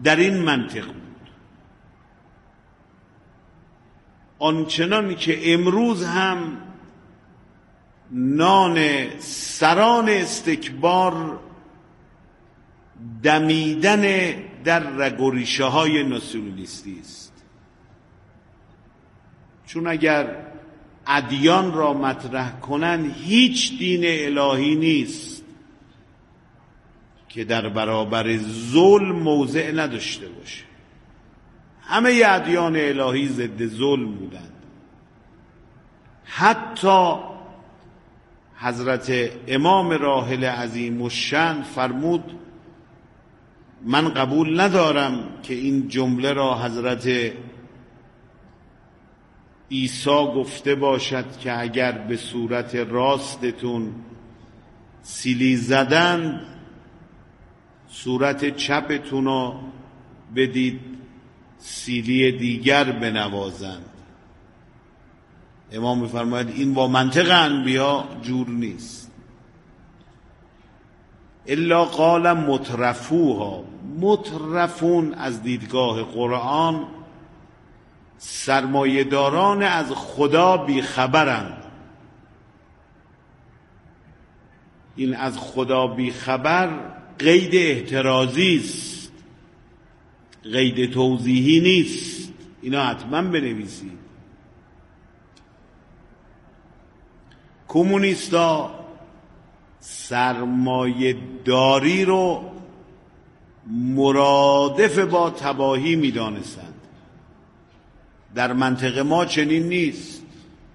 در این منطق بود. آنچنان که امروز هم نان سران استکبار دمیدن در رگ و ریشه های ناسیونالیستی است. چون اگر ادیان را مطرح کنن، هیچ دین الهی نیست که در برابر ظلم موضع نداشته باشه. همه ادیان الهی ضد ظلم بودند. حتی حضرت امام راحل عظیم الشأن فرمود من قبول ندارم که این جمله را حضرت عیسی گفته باشد که اگر به صورت راستتون سیلی زدند، صورت چپتون رو بدید سیلی دیگر بنوازند. امام می‌فرماید این با منطق انبیا جور نیست. الا قال مترفوها، مترفون از دیدگاه قرآن سرمایه‌داران از خدا بیخبرند. این از خدا بیخبر قید احترازی است، قید توضیحی نیست. اینا حتما بنویسید. کمونیستا سرمایه داری رو مرادف با تباهی می دانستند. در منطقه ما چنین نیست.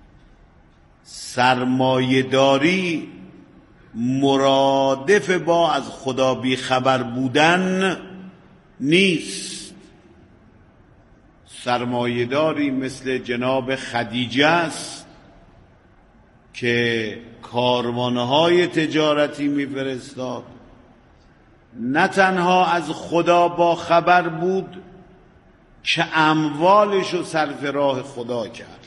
سرمایه داری مرادف با از خدا بی خبر بودن نیست. سرمایه داری مثل جناب خدیجه است که کاروانهای تجارتی میفرستاد، نه تنها از خدا با خبر بود که اموالش رو صرف راه خدا کرد.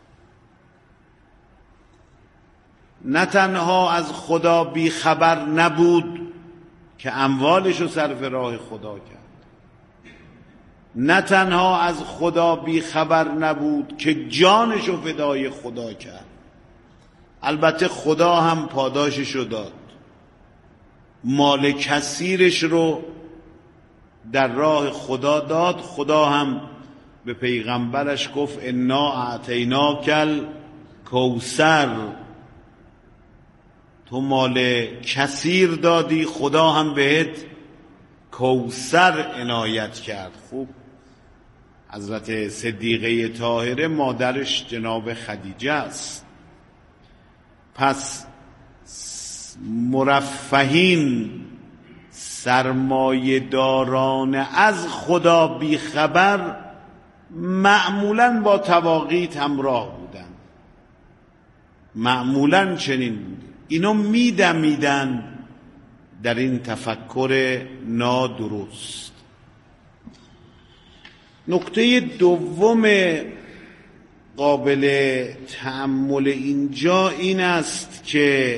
نه تنها از خدا بی خبر نبود که اموالش رو صرف راه خدا کرد. نه تنها از خدا بی خبر نبود که جانش رو فدای خدا کرد. البته خدا هم پاداشش رو داد. مال کثیرش رو در راه خدا داد. خدا هم به پیغمبرش گفت انا اعطیناک الکوثر، تو مال کثیر دادی، خدا هم بهت کوثر عنایت کرد. خوب حضرت صدیقه طاهره مادرش جناب خدیجه است. پس مرفهین سرمایه داران از خدا بیخبر معمولاً با تواقیت همراه بودن. معمولاً چنین بود. اینو میدمیدن در این تفکر نادرست. نکته دوم قابل تأمل اینجا این است که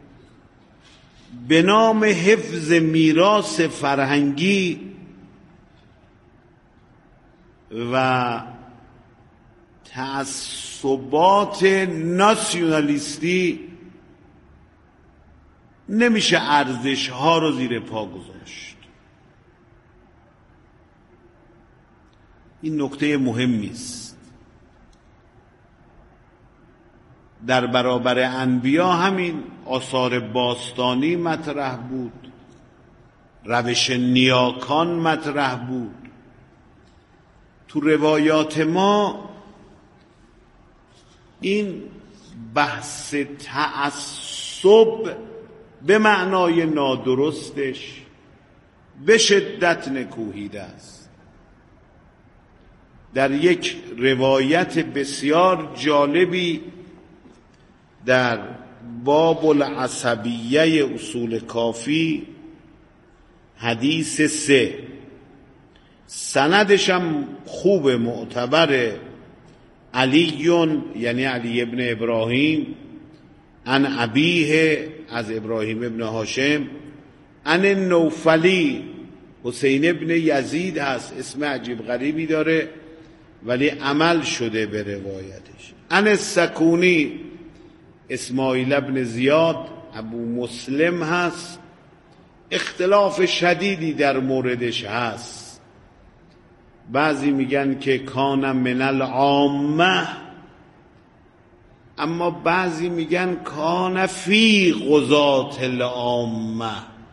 به نام حفظ میراث فرهنگی و تعصبات ناسیونالیستی نمیشه ارزش ها رو زیر پا گذاشت. این نکته مهمی است. در برابر انبیا همین آثار باستانی مطرح بود، روش نیاکان مطرح بود. تو روایات ما این بحث تعصب به معنای نادرستش به شدت نکوهیده است. در یک روایت بسیار جالبی در باب العصبیه اصول کافی حدیث 3 سندشم خوب معتبر، علی یعنی علی ابن ابراهیم عن ابیه از ابراهیم ابن هاشم عن النوفلی حسین ابن یزید هست، اسم عجیب غریبی داره ولی عمل شده به روایتش. عن السکونی اسماعیل ابن زیاد ابو مسلم هست، اختلاف شدیدی در موردش هست. بعضی میگن که کان من العامه، اما بعضی میگن کان فی قضات العامه،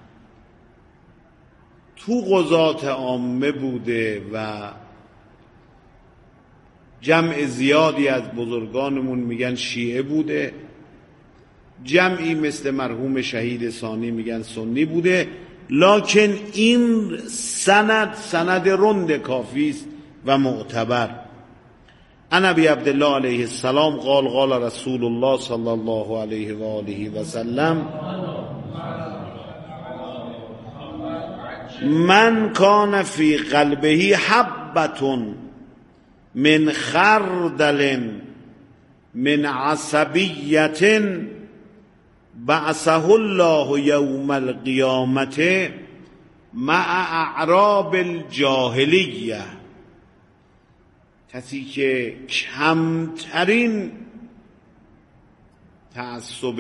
تو قضات عامه بوده و جمع زیادی از بزرگانمون میگن شیعه بوده، جمعی مثل مرحوم شهید ثانی میگن سنی بوده. لکن این سند رند کافی است و معتبر. عن ابی عبدالله علیه السلام قال قال رسول الله صلی الله علیه و آله و سلم من کان فی قلبه حبة من خردل من عصبیة بعثه الله یوم القیامة مع اعراب الجاهلیه. کسی که کمترین تعصب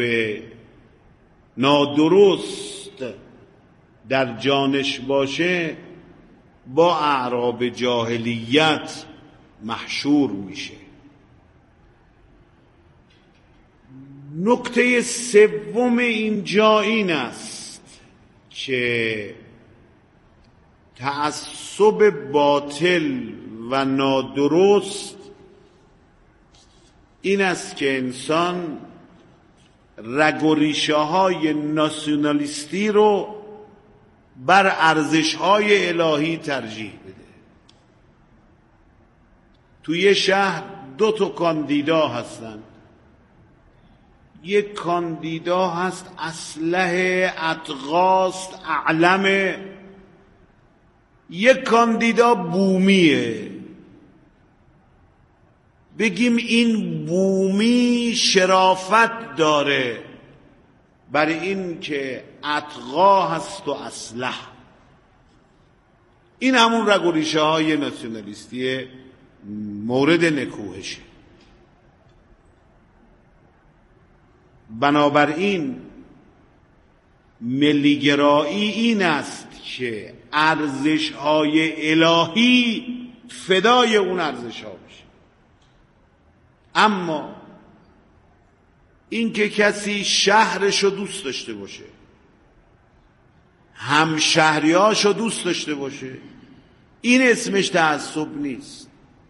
نادرست در جانش باشه با اعراب جاهلیت محشور میشه. نکته سوم اینجا این است که تعصب باطل و نادرست این است که انسان رگ و ریشه های ناسیونالیستی رو بر ارزش های الهی ترجیح بده. توی شهر 2 کاندیدا هستند. یک کاندیدا هست اسلحه اطغاست اعلمه، یک کاندیدا بومیه. بگیم این بومی شرافت داره برای این که اطغا هست و اسلح. این همون رگ و ریشه های ناسیونالیستی مورد نکوهشه. بنابراین ملیگرایی این است که ارزش های الهی فدای اون ارزش ها بشه. اما این که کسی شهرشو دوست داشته باشه، همشهریاشو دوست داشته باشه، این اسمش تعصب نیست.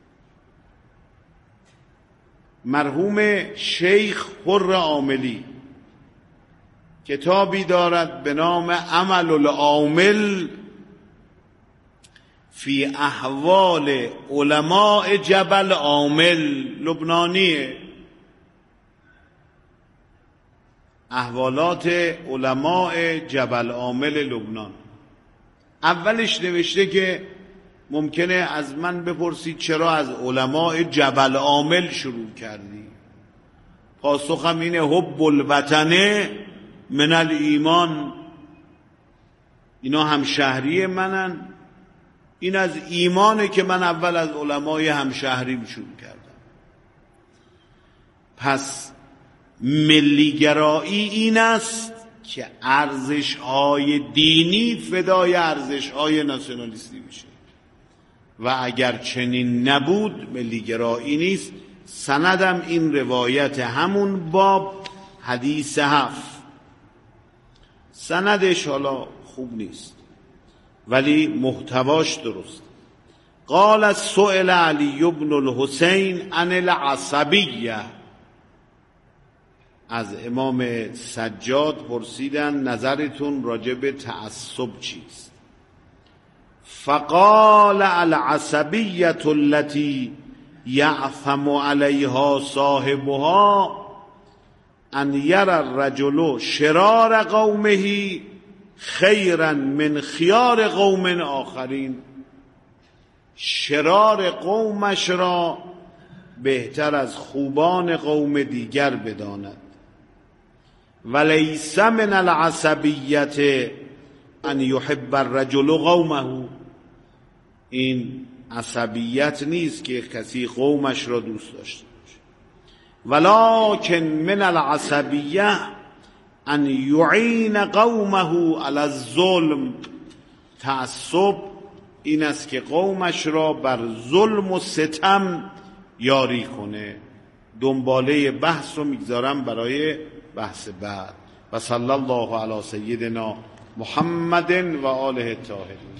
مرحوم شیخ حر عاملی کتابی دارد به نام عمل العامل فی احوال علماء جبل عامل، لبنانیه، احوالات علماء جبل عامل لبنان. اولش نوشته که ممکنه از من بپرسید چرا از علماء جبل عامل شروع کردی؟ پاسخم اینه حب الوطن من الایمان. اینا همشهری منن، این از ایمانه که من اول از علمای همشهریم شروع کردم. پس ملیگرایی این است که ارزش‌های دینی فدای ارزش‌های ناسیونالیستی بشه و اگر چنین نبود ملیگرایی نیست. سندم این روایت همون باب حدیث 7. سندش حالا خوب نیست ولی محتواش درست. قال سئل علی بن الحسین عن العصبیه، از امام سجاد پرسیدن نظرتون راجع به تعصب چیست؟ فقال العصبیه التي یعثم علیها صاحبها ان یرى الرجل شرار قومه خیرا من خیار قوم آخرین. شرار قومش را بهتر از خوبان قوم دیگر بداند. ولیس من العصبیت ان یحب الرجل قومه. این عصبیت نیست که کسی قومش را دوست داشته باشه. ولکن من العصبیه ان یعین قومه علی الظلم. تعصب این است که قومش را بر ظلم و ستم یاری کنه. دنباله بحث رو میگذارم برای بحث بعد. و صلی الله علی سیدنا محمد و آله الطاهرین.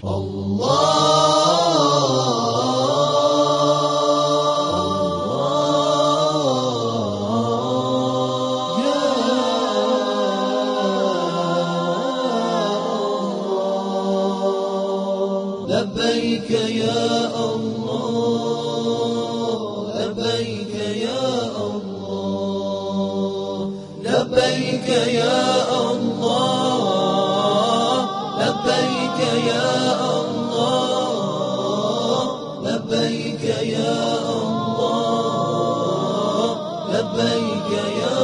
لبيك يا الله لبيك يا الله لبيك يا الله لبيك يا الله لبيك يا الله لبيك يا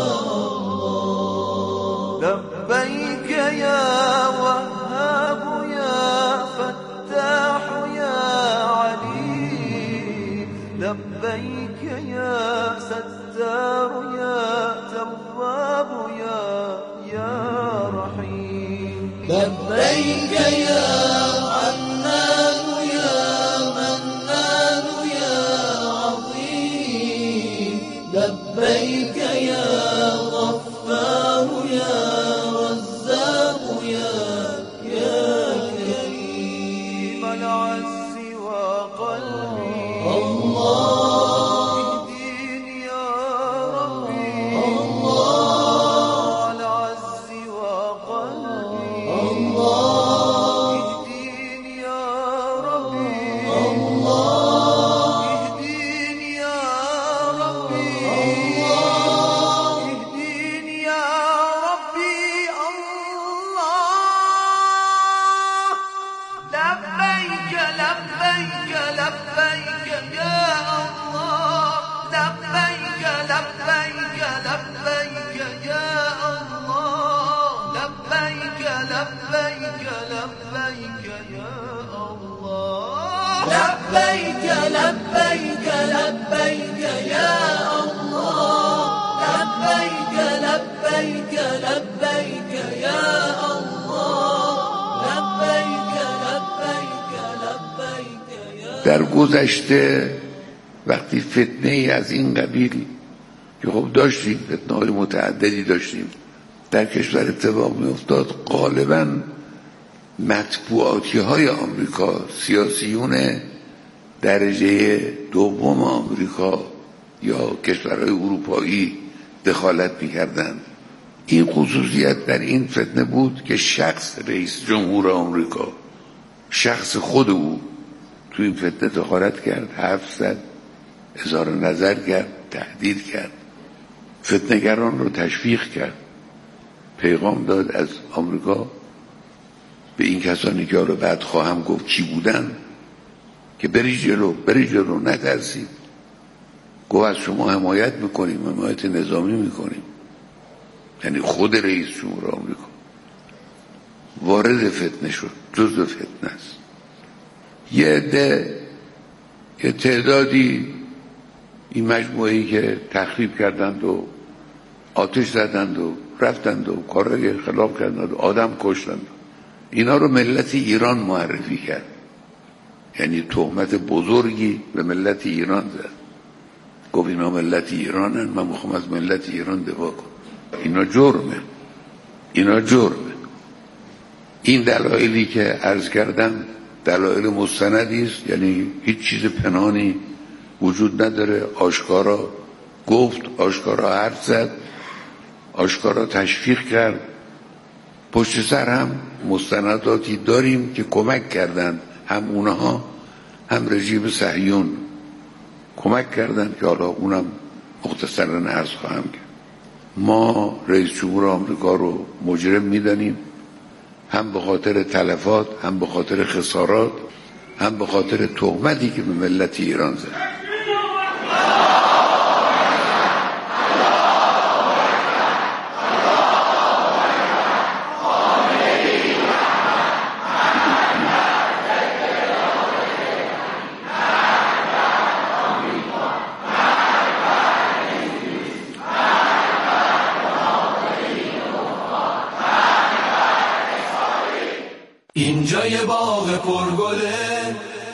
الله لبيك يا وهاب يا فتاح يا عليم لبيك يا ستار يا تواب يا رحيم لبيك يا حنان يا منان يا عظيم لبيك يا غفار يا رزاق يا كريم العز وقلبي الله اهديني يا ربي الله العز وقلبي الله اهديني يا ربي الله اهديني يا ربي الله اهديني يا ربي الله لبيك لبيك لبيك يا الله لبيك لبيك لبيك يا الله لبيك لبيك لبيك يا الله لبيك لبيك لبيك يا الله لبيك لبيك لبيك يا الله لبيك لبيك لبيك يا. در گذشته وقتی فتنه ای از این قبیل که خب داشتیم، فتنه‌های متعددی داشتیم در کشور اتفاق می افتاد، غالبا مطبوعاتی های آمریکا، سیاسیون درجه دوم آمریکا یا کشورهای اروپایی دخالت می‌کردند. این خصوصیت در این فتنه بود که شخص رئیس جمهور آمریکا، شخص خود او تو این فتنه دخالت کرد، حرف زد، اظهار نظر کرد، تهدید کرد، فتنه‌گران رو تشویق کرد، پیغام داد از آمریکا به این کسانی که رو بعد خواهم گفت چی بودن که بری جلو نترسید. گفت از شما حمایت میکنیم، حمایت نظامی میکنیم. یعنی خود رئیس جمهور آمریکا وارد فتنه شد، جزء فتنه است. یه تعدادی این مجموعه‌ای که تخریب کردند و آتش زدند و رفتند و کارهای خلاف کردند و آدم کشتند، اینا رو ملت ایران معرفی کرد. یعنی تهمت بزرگی به ملت ایران زد. گفت اینا ملت ایرانن، من میخوام از ملت ایران دفاع کنم. اینا جرمه. این دلایلی که عرض کردم دلایل مستندی است، یعنی هیچ چیز پنهانی وجود نداره. آشکارا گفت، آشکارا حرف زد، آشکارا تشویق کرد. پشت سر هم مستنداتی داریم که کمک کردند، هم اونها هم رژیم صهیون کمک کردند که حالا اونم مختصراً عرض خواهم کرد. ما رئیس جمهور آمریکا رو مجرم میدانیم، هم به خاطر تلفات، هم به خاطر خسارات، هم به خاطر تهمتی که به ملت ایران زد.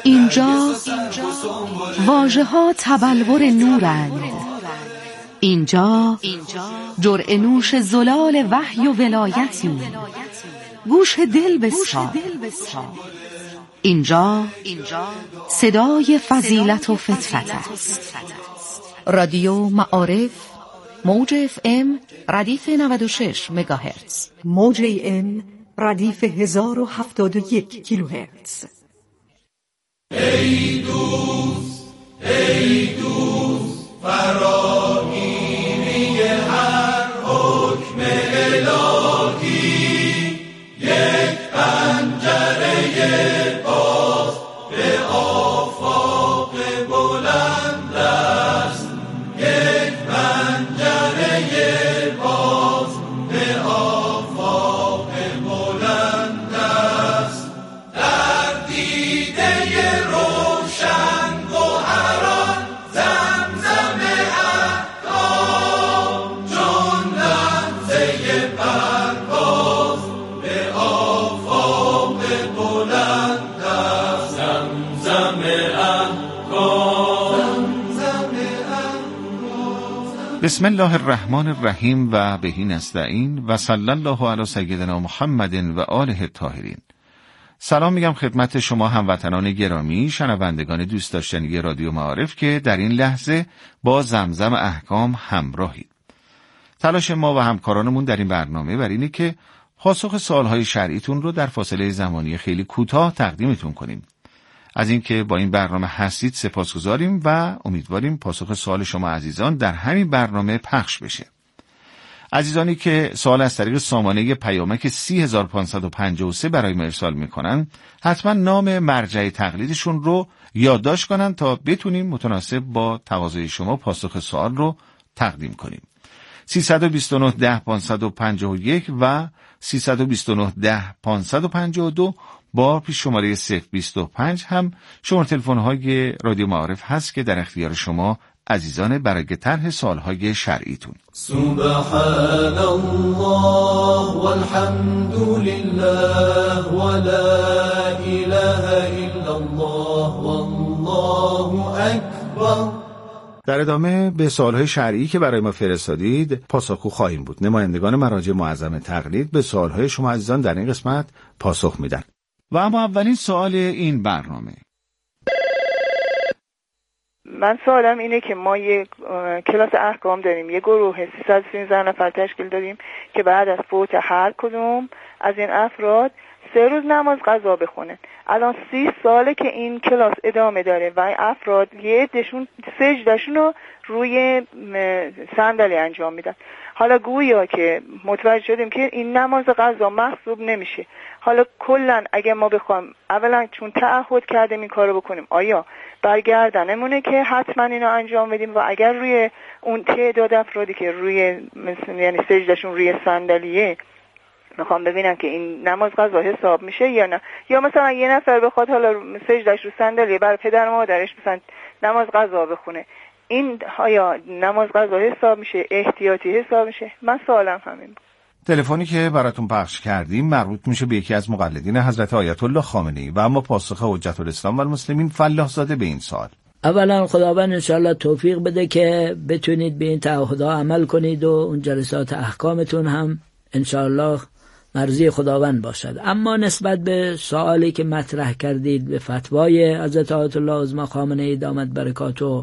اینجا واژه ها تبلور نورند. اینجا جرعه نوش زلال وحی و ولایتی. گوش دل بسپار. اینجا صدای فضیلت و فطرت است. رادیو معارف، موج FM ردیف 96 مگاهرتز، موج AM ردیف 1071 کیلوهرتز. ای دوست فراگیری هر حکم الهی، یک پنجره باز به آفاق بلند است، یک پنجره باز به آفاق بلند است. در دیده روشن گوهران زمزم احکام، چون لحظه پرواز به آفاق بلند است. زمزم احکام. بسم الله الرحمن الرحیم و بهی نستعین و صلی الله علی سیدنا محمد و آله الطاهرین. سلام میگم خدمت شما هموطنان گرامی، شنوندگان دوست داشتنی رادیو معارف که در این لحظه با زمزم احکام همراهید. تلاش ما و همکارانمون در این برنامه بر اینه که پاسخ سوالهای شرعیتون رو در فاصله زمانی خیلی کوتاه تقدیمتون کنیم. از اینکه با این برنامه هستید سپاسگزاریم و امیدواریم پاسخ سوال شما عزیزان در همین برنامه پخش بشه. عزیزانی که سوال از طریق سامانه پیامک 30553 برای ما ارسال میکنن، حتما نام مرجع تقلیدشون رو یادداشت کنن تا بتونیم متناسب با تقاضای شما پاسخ سوال رو تقدیم کنیم. 329 10 551 و 329 10 552 با پیش شماره 025 هم شماره تلفن‌های رادیو معارف هست که در اختیار شما عزیزان برای طرح سوال‌های شرعیتون. سبحان الله والحمد لله ولا اله الا الله والله اکبر. در ادامه به سوال‌های شرعی که برای ما فرستادید پاسخگو خواهیم بود. نمایندگان مراجع معظم تقلید به سوال‌های شما عزیزان در این قسمت پاسخ میدن. و اما اولین سوال این برنامه. من سوالم اینه که ما یک کلاس احکام داریم، یک گروه 313 نفر تشکیل داریم که بعد از فوت هر کدوم از این افراد 3 روز نماز قضا بخونن. الان 30 ساله که این کلاس ادامه داره و این افراد یه عدهشون سجدهشون رو روی صندلی انجام میدن. حالا گویا که متوجه شدیم که این نماز قضا محسوب نمیشه. حالا کلا اگه ما بخوایم اولا چون تعهد کردیم این کارو بکنیم، آیا برگردنمونه که حتما اینو انجام بدیم و اگر روی اون تعداد افرادی که روی یعنی سجدهشون روی صندلیه میخوام ببینم که این نماز قضا حساب میشه یا نه، یا مثلا یه نفر بخواد حالا سجدهش رو صندلیه برای پدر مادرش مثلا نماز قضا بخونه، این آیا نماز قضا حساب میشه، احتیاطی حساب میشه؟ من سوالم همین بود. تلفنی که براتون پخش کردیم مربوط میشه به یکی از مقلدین حضرت آیت الله خامنه‌ای و اما پاسخ حجت الاسلام و المسلمین فلاح زاده به این سوال. اولا خداوند انشاءالله توفیق بده که بتونید به این تعهدها عمل کنید و اون جلسات احکامتون هم انشاءالله مرضی خداوند باشد. اما نسبت به سوالی که مطرح کردید به فتوای حضرت آیت الله عظما خامنه‌ای دامت برکاته،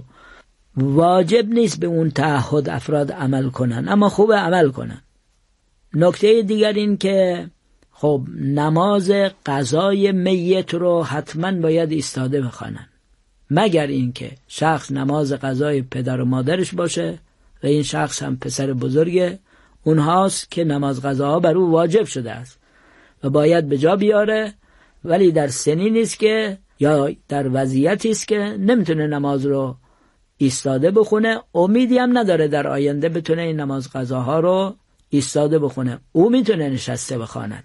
واجب نیست به اون تعهد افراد عمل کنن، اما خوب عمل کنن. نکته دیگر این که خب نماز قضای میت رو حتما باید ایستاده بخوانن، مگر اینکه شخص نماز قضای پدر و مادرش باشه و این شخص هم پسر بزرگه، اونهاست که نماز قضاها بر او واجب شده است و باید به جا بیاره، ولی در سنی نیست که یا در وضعیتی است که نمیتونه نماز رو ایستاده بخونه، امیدی هم نداره در آینده بتونه این نماز قضاها رو ایستاده بخونه، او میتونه نشسته بخواند.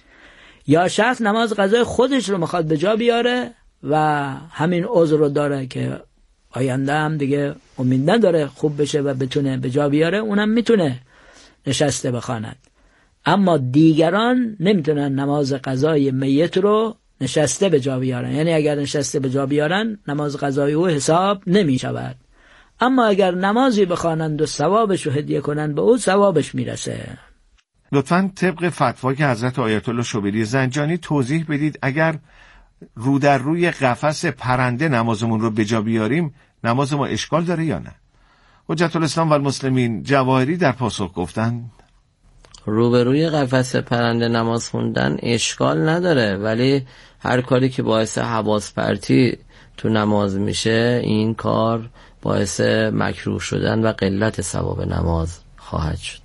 یا شخص نماز قضای خودش رو میخواد به جا بیاره و همین عذر رو داره که آینده هم دیگه امید نداره خوب بشه و بتونه به جا بیاره، اونم میتونه نشسته بخواند. اما دیگران نمیتونن نماز قضای میت رو نشسته به جا بیارن. یعنی اگر نشسته به جا بیارن نماز قضای او حساب نمی شود، اما اگر نمازی بخوانند و ثوابش رو هدیه کنند به او، ثوابش میرسه. لطفاً طبق فتوای که حضرت آیت الله شبیری زنجانی توضیح بدید اگر رو در روی قفس پرنده نمازمون رو به جا بیاریم نماز ما اشکال داره یا نه؟ حجت الاسلام و المسلمین جواهری در پاسخ گفتند روبروی قفس پرنده نماز خوندن اشکال نداره، ولی هر کاری که باعث حواس پرتی تو نماز میشه این کار باعث مکروه شدن و قلت ثواب نماز خواهد شد.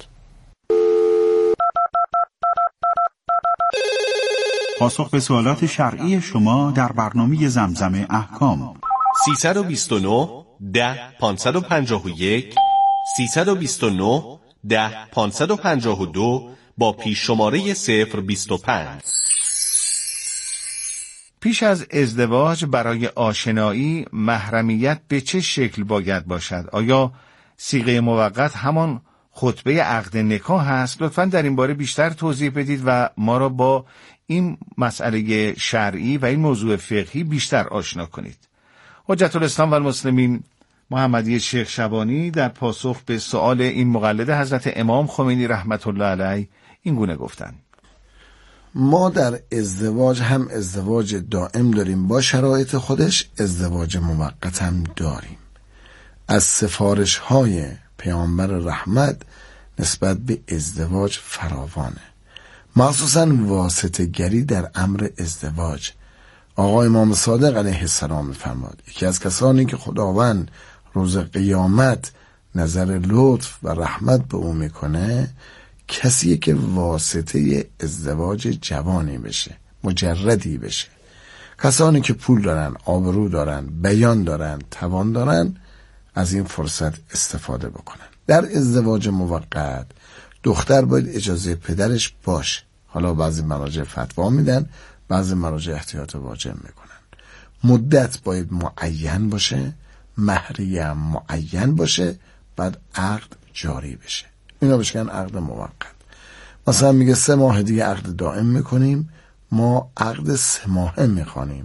پاسخ به سوالات شرعی شما در برنامه زمزم احکام 329 10 551 329 10 552 با پیش شماره 025. پیش از ازدواج برای آشنایی محرمیت به چه شکل باید باشد؟ آیا صیغه موقت همان خطبه عقد نکاح هست؟ لطفاً در این باره بیشتر توضیح بدید و ما را با این مسئله شرعی و این موضوع فقهی بیشتر آشنا کنید. حجت الاسلام و المسلمین محمدی شیخ شبانی در پاسخ به سؤال این مقلد حضرت امام خمینی رحمت الله علیه این گونه گفتند: ما در ازدواج هم ازدواج دائم داریم با شرایط خودش، ازدواج موقت هم داریم. از سفارش های پیامبر رحمت نسبت به ازدواج فراوانه، مخصوصاً واسطه گری در امر ازدواج. آقا امام صادق علیه السلام می‌فرماد یکی از کسانی که خداوند روز قیامت نظر لطف و رحمت به او میکنه کسیه که واسطه ازدواج جوانی بشه، مجردی بشه. کسانی که پول دارن، آبرو دارن، بیان دارن، توان دارن از این فرصت استفاده بکنن. در ازدواج موقت دختر باید اجازه پدرش باشه. حالا بعضی مراجع فتوا میدن، بعضی مراجع احتیاط واجب میکنن. مدت باید معین باشه، مهریه هم معین باشه، بعد عقد جاری بشه. اینا بهش میگن عقد موقت. مثلا میگه 3 ماه دیگه عقد دائم میکنیم، ما عقد 3 ماهه میخوانیم.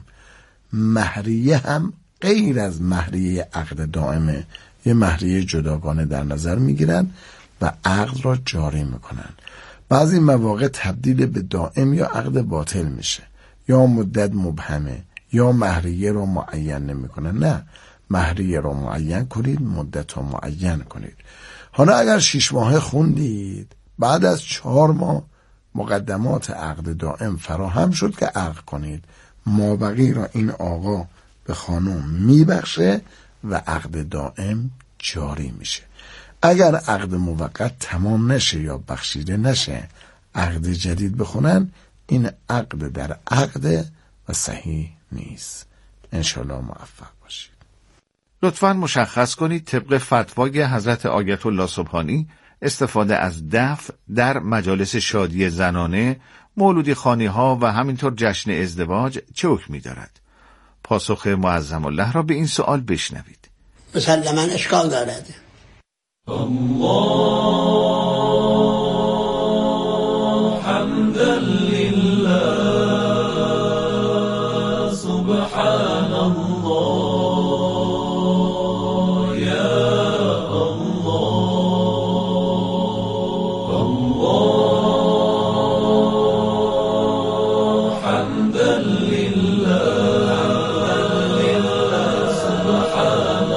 مهریه هم غیر از مهریه عقد دائمه، یه مهریه جداگانه در نظر میگیرن و عقد را جاری میکنن. بعضی مواقع تبدیل به دائم یا عقد باطل میشه، یا مدت مبهمه، یا مهریه را معین نمیکنن. نه، مهریه را معین کنید، مدت را معین کنید. حالا اگر 6 ماه خوندید، بعد از 4 ماه مقدمات عقد دائم فراهم شد که عقد کنید، مابقی را این آقا به خانم میبخشه و عقد دائم جاری میشه. اگر عقد موقت تمام نشه یا بخشیده نشه، عقد جدید بخونن، این عقد در عقد و صحیح نیست. انشالله موفق باشید. لطفاً مشخص کنید طبق فتوای حضرت آیت الله سبحانی استفاده از دف در مجالس شادی زنانه، مولودی خانی ها و همینطور جشن ازدواج چه حکمی دارد؟ پاسخ معظم الله را به این سوال بشنوید. مسلماً اشکال دارد. الله حمدا لله سبحان الله یا الله الله حمدا لله سبحان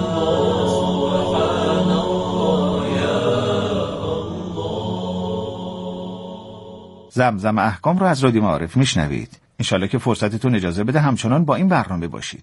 زمزم احکام رو از رادیو معارف میشنوید. انشالله که فرصتتون اجازه بده همچنان با این برنامه باشید.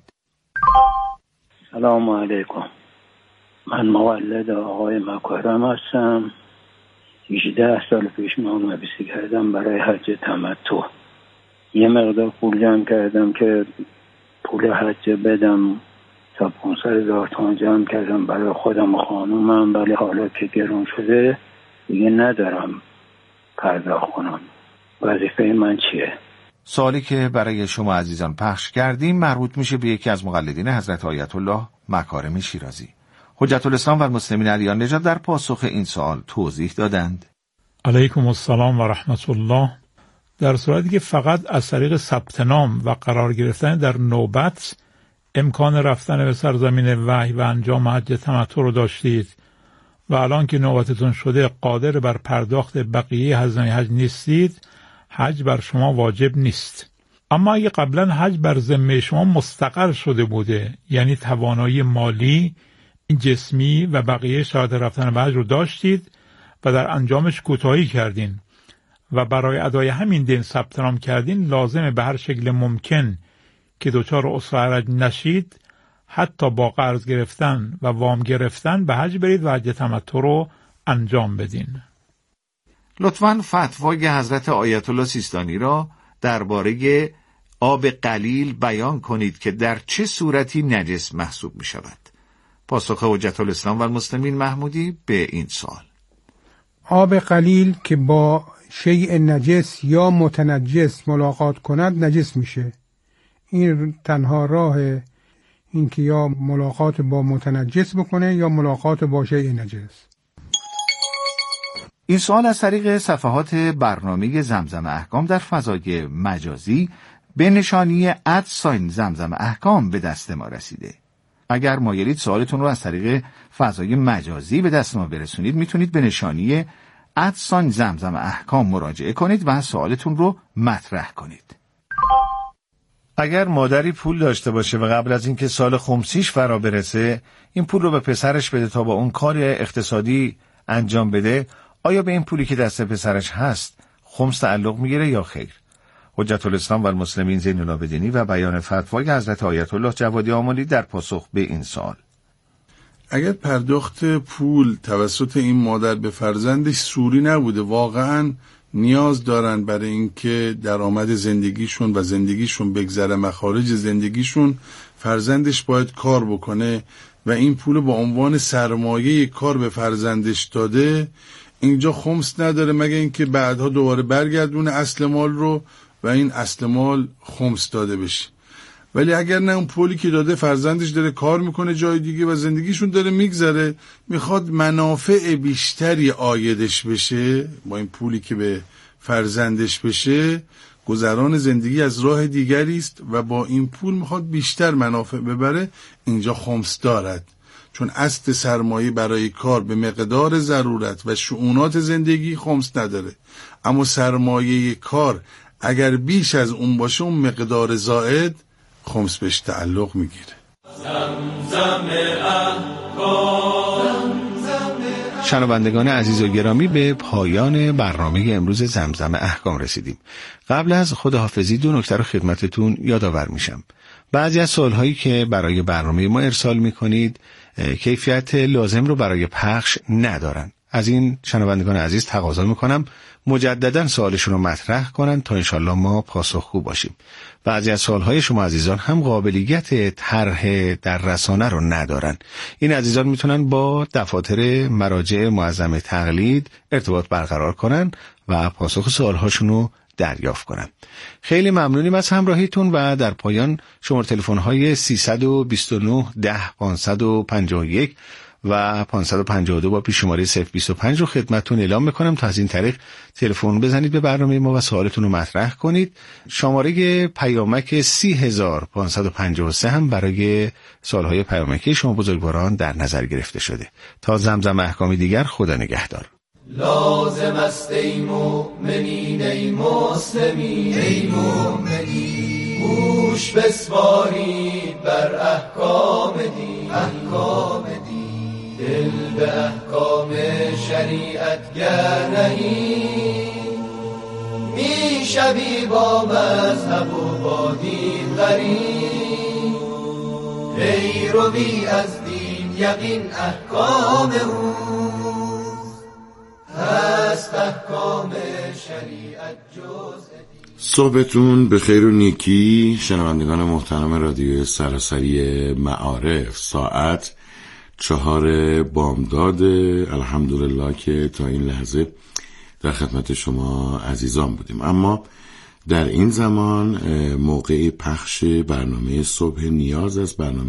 سلام علیکم. من مولد آقای مکرم هستم. 18 سال پیش نام‌نویسی کردم برای حج تمتع. یه مقدار پول جمع کردم که پول حج بدم، تا 500,000 تومان جمع کردم برای خودم و خانومم، ولی حالا که گرون شده دیگه ندارم پرداخت کنم. وظیفه من چیه؟ سوالی که برای شما عزیزان پخش کردیم مربوط میشه به یکی از مقلدین حضرت آیت الله مکارم شیرازی. حجت الاسلام و المسلمین علیان نژاد در پاسخ این سوال توضیح دادند: علیکم السلام و رحمت الله. در صورتی که فقط از طریق ثبت نام و قرار گرفتن در نوبت امکان رفتن به سرزمین وحی و انجام حج تمتع رو داشتید و الان که نوبتتون شده قادر بر پرداخت بقیه هزینه حج نیستید، حج بر شما واجب نیست. اما اگه قبلا حج بر ذمه شما مستقر شده بوده، یعنی توانایی مالی، جسمی و بقیه شرایط رفتن به حج رو داشتید و در انجامش کوتاهی کردین و برای ادای همین دین ثبت نام کردین، لازمه به هر شکل ممکن که دچار عسر حج نشید، حتی با قرض گرفتن و وام گرفتن به حج برید و حج تمتع رو انجام بدین. لطفاً فتوای حضرت آیت الله سیستانی را درباره آب قلیل بیان کنید که در چه صورتی نجس محسوب می شود. پاسخ حجت الاسلام و المسلمین محمودی به این سوال: آب قلیل که با شیء نجس یا متنجس ملاقات کند نجس میشه. این تنها راه این که یا ملاقات با متنجس بکنه یا ملاقات با شیء نجس. این سوال از طریق صفحات برنامه زمزم احکام در فضای مجازی به نشانی @زمزم احکام به دست ما رسیده. اگر مایلید سوالتون رو از طریق فضای مجازی به دست ما برسونید، میتونید به نشانی @زمزم احکام مراجعه کنید و سوالتون رو مطرح کنید. اگر مادری پول داشته باشه و قبل از اینکه سال خمسیش فرا برسه این پول رو به پسرش بده تا با اون کار اقتصادی انجام بده، آیا به این پولی که دست پسرش هست خمس تعلق میگیره یا خیر؟ حجت الاسلام و المسلمین زین العابدینی و بیان فتوای حضرت آیت الله جوادی آملی در پاسخ به این سوال: اگر پرداخت پول توسط این مادر به فرزندش سوری نبوده، واقعا نیاز دارن برای اینکه درآمد زندگیشون و زندگیشون بگذره مخارج زندگیشون، فرزندش باید کار بکنه و این پول با عنوان سرمایه کار به فرزندش داده، اینجا خمس نداره مگه اینکه بعدها دوباره برگردونه اصل مال رو و این اصل مال خمس داده بشه. ولی اگر نه، اون پولی که داده فرزندش داره کار میکنه جای دیگه و زندگیشون داره میگذره، میخواد منافع بیشتری عایدش بشه با این پولی که به فرزندش بشه، گذران زندگی از راه دیگری است و با این پول میخواد بیشتر منافع ببره، اینجا خمس دارد. چون اصل سرمایه برای کار به مقدار ضرورت و شؤونات زندگی خمس نداره، اما سرمایه کار اگر بیش از اون باشه، اون مقدار زائد خمس بهش تعلق میگیره. شنوندگان عزیز و گرامی، به پایان برنامه امروز زمزم احکام رسیدیم. قبل از خداحافظی 2 نکته رو خدمتتون یادآور میشم. بعضی از سوالهایی که برای برنامه ما ارسال میکنید کیفیت لازم رو برای پخش ندارن. از این شنوندگان عزیز تقاضا میکنم مجددا سوالشون رو مطرح کنن تا انشالله ما پاسخگو باشیم. بعضی از سوالهای شما عزیزان هم قابلیت طرح در رسانه رو ندارن. این عزیزان میتونن با دفاتر مراجع معظم تقلید ارتباط برقرار کنن و پاسخ سوالهاشون رو دریافت کنن. خیلی ممنونیم از همراهیتون و در پایان شماره تلفن‌های 329 10 551 و 552 با پیش‌شماره 025 رو خدمتتون اعلام میکنم تا از این طریق تلفن بزنید به برنامه ما و سوالتون رو مطرح کنید. شماره پیامک 30553 هم برای سوالهای پیامکی شما بزرگواران در نظر گرفته شده. تا زمزم احکامی دیگر، خدا نگهدار. لازم است ای مؤمنین ای مسلمین ای مؤمنین، گوش بسپارید بر احکام دین، احکام دین، دل به احکام شریعت گر نهید، می شوی با مذهب و با دین غریب، پیروی از دین یقین احکام او هست، احکام شریعت جز صحبتون به خیر و نیکی. شنوندگان محترم رادیو سراسری معارف، ساعت 4 بامداد، الحمدلله که تا این لحظه در خدمت شما عزیزان بودیم. اما در این زمان موقع پخش برنامه صبح نیاز از برنامه